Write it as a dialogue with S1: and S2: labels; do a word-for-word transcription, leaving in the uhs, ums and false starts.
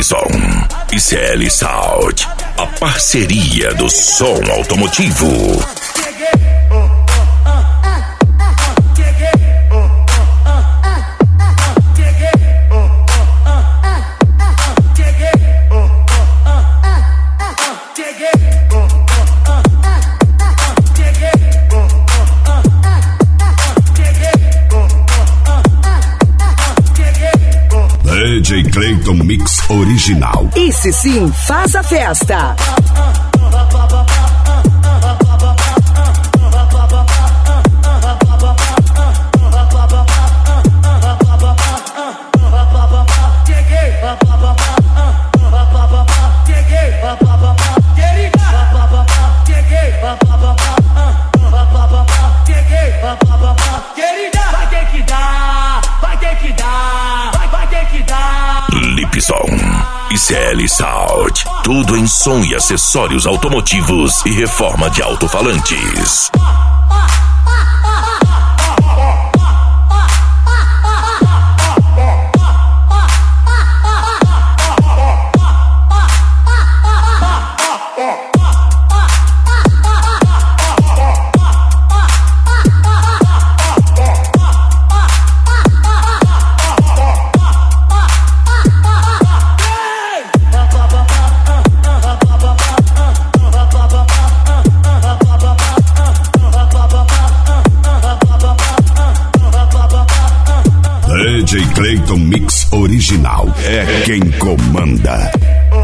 S1: Lipson e C L Sound, a parceria do som automotivo.
S2: D J Clayton Mix Original.
S3: Esse sim faz a festa.
S1: Lipson e C L Sound, tudo em som e acessórios automotivos e reforma de alto-falantes.
S2: D J Clayton Mix Original é quem comanda.